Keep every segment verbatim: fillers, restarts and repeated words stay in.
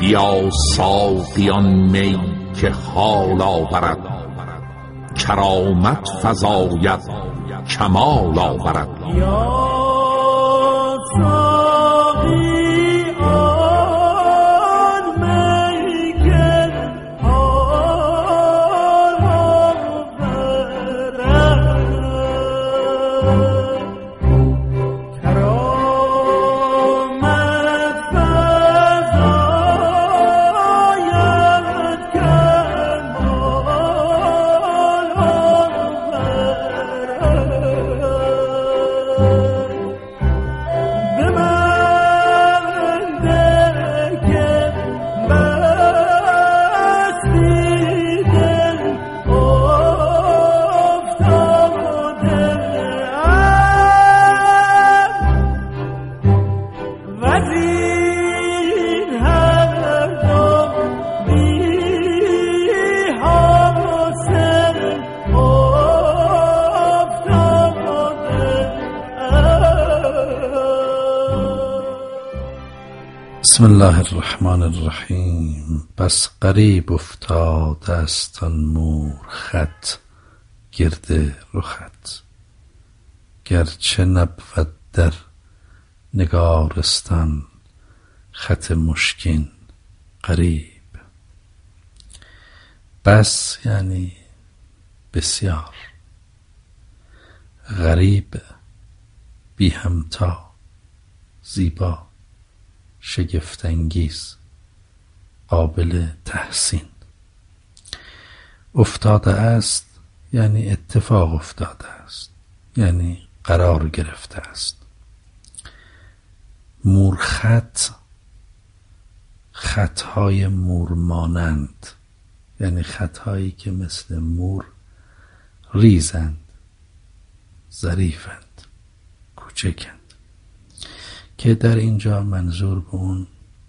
بیا ساقیان می که حال آورد، کرامت فزاید کمال آورد. یا بسم الله الرحمن الرحیم. بس غریب افتاده است آن مور خط گرد رخت، گرچه نبود در نگارستان خط مشکین غریب. بس یعنی بسیار، غریب بی همتا، زیبا، شگفت انگیز، قابل تحسین. افتاده است یعنی اتفاق افتاده است، یعنی قرار گرفته است. مورخط، خطهای مور مانند، یعنی خطهایی که مثل مور ریزند، ظریفند، کوچکند، که در اینجا منظور به اون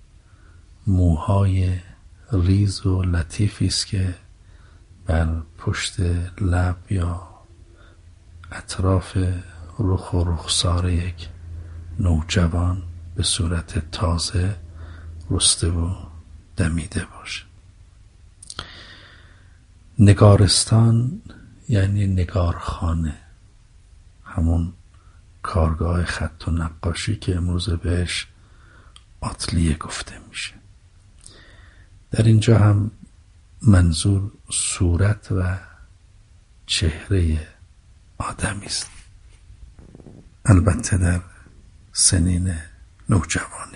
موهای ریز و لطیفی است که بر پشت لب یا اطراف رخ و رخسار یک نوجوان به صورت تازه رسته و دمیده باشه. نگارستان یعنی نگارخانه، همون کارگاه خط و نقاشی که امروز بهش آتلیه گفته میشه. در اینجا هم منظور صورت و چهره آدمی است، البته در سنین نوجوانی.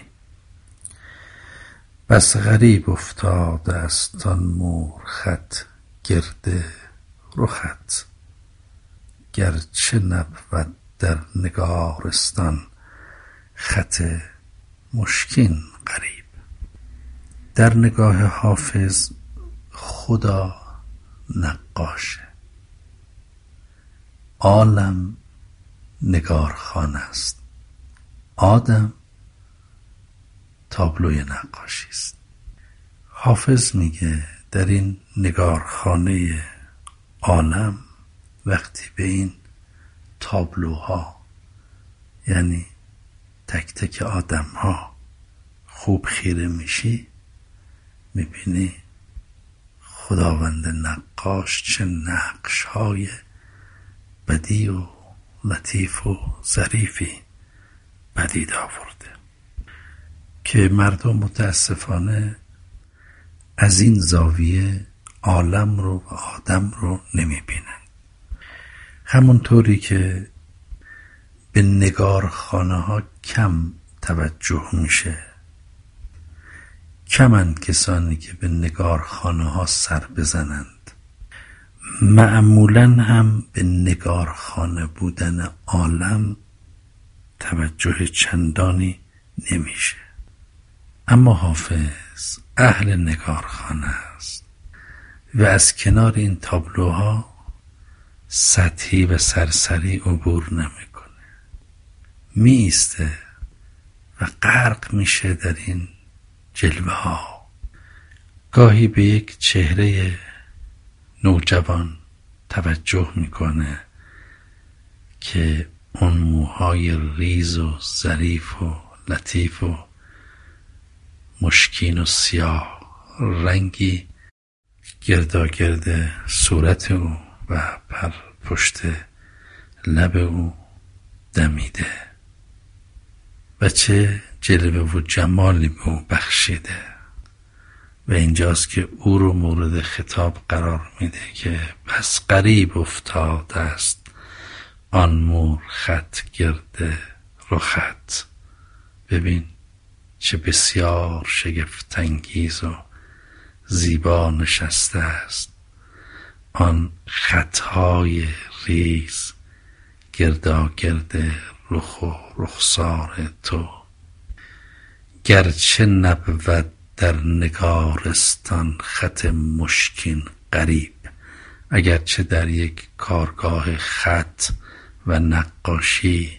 بس غریب افتاده است آن مور خط گرد رخت، گرچه نبود در نگارستان خط مشکین غریب. در نگاه حافظ خدا نقاشه، عالم نگارخانه است، آدم تابلوی نقاشی است. حافظ میگه در این نگارخانه عالم وقتی به این تابلوها، یعنی تک تک آدم ها خوب خیره میشی، میبینی خداوند نقاش چه نقش های بدی و لطیف و ظریفی پدید آورده که مردم متاسفانه از این زاویه عالم رو و آدم رو نمیبینن. همونطوری که به نگارخانه ها کم توجه میشه، کمند کسانی که به نگارخانه ها سر بزنند، معمولاً هم به نگارخانه بودن عالم توجه چندانی نمیشه. اما حافظ اهل نگارخانه است و از کنار این تابلوها سطحی و سرسری عبور نمیکنه، می ایسته و غرق میشه در این جلوه ها. گاهی به یک چهره نوجوان توجه میکنه که اون موهای ریز و ظریف و لطیف و مشکین و سیاه رنگی گرداگرد صورت او و پر پشت لب او دمیده و چه جلوه و جمالی به او بخشیده. و اینجاست که او رو مورد خطاب قرار میده که بس غریب افتاده است آن مور خط گرد رخت. ببین چه بسیار شگفت انگیز و زیبا نشسته است آن خطهای ریز گرداگرد رخ و رخسار تو. گرچه نبود در نگارستان خط مشکین غریب، اگرچه در یک کارگاه خط و نقاشی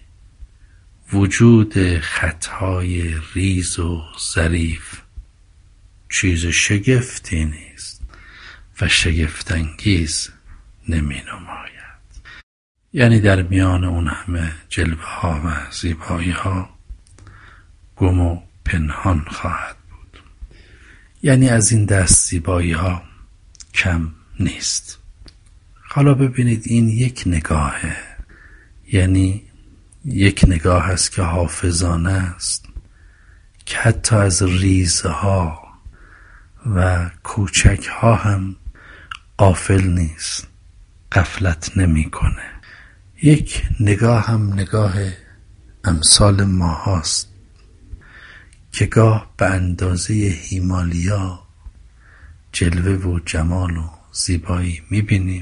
وجود خطهای ریز و ظریف چیز شگفتی نیست و شگفت انگیز نمی نماید. یعنی در میان اون همه جلوه ها و زیبایی ها گم و پنهان خواهد بود. یعنی از این دست زیبایی ها کم نیست. حالا ببینید این یک نگاهه، یعنی یک نگاه است که حافظانه است، که حتی از ریزها و کوچکها هم غافل نیست، غفلت نمی کنه. یک نگاه هم نگاه امثال ما هاست که گاه به اندازه هیمالیا جلوه و جمال و زیبایی می بینیم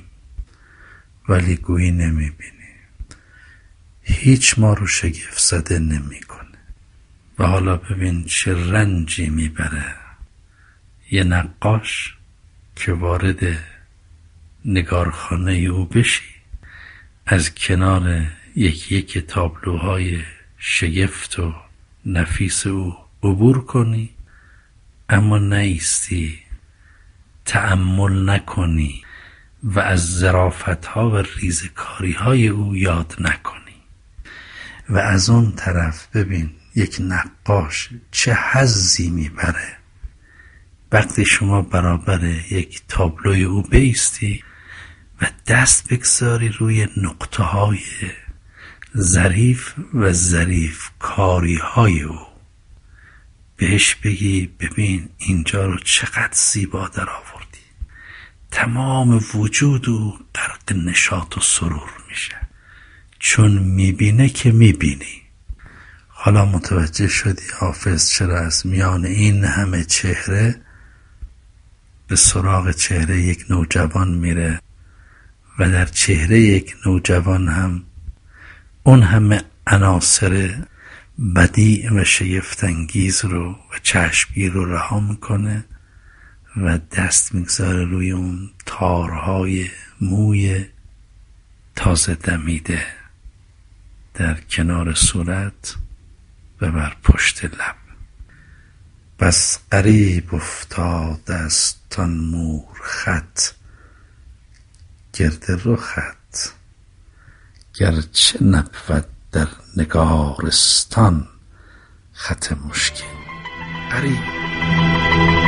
ولی گویی نمی بینیم. هیچ ما رو شگفت زده نمی کنه. و حالا ببین چه رنجی می بره یه نقاش که وارد نگارخانه او بشی، از کنار یکی یک تابلوهای شگفت و نفیس او عبور کنی، اما نایستی تأمل نکنی و از ظرافت‌ها و ریزکاری‌های او یاد نکنی. و از اون طرف ببین یک نقاش چه حظی میبره وقتی شما برابر یک تابلوی او بایستی و دست بگذاری روی نقطه های ظریف و ظریف کاری های او، بهش بگی ببین اینجا رو چقدر زیبا در آوردی. تمام وجود او غرق نشاط و سرور میشه، چون میبینه که میبینی. حالا متوجه شدی حافظ چرا از میان این همه چهره به سراغ چهره یک نوجوان میره و در چهره یک نوجوان هم اون همه عناصر بدیع و شگفت انگیز رو و چشمگیر رو رها میکنه و دست میگذاره روی اون تارهای موی تازه دمیده در کنار صورت و بر پشت لب. بس غریب افتاد است آن مور خط گرد رخت، گرچه نبود در نگارستان خط مشکین غریب.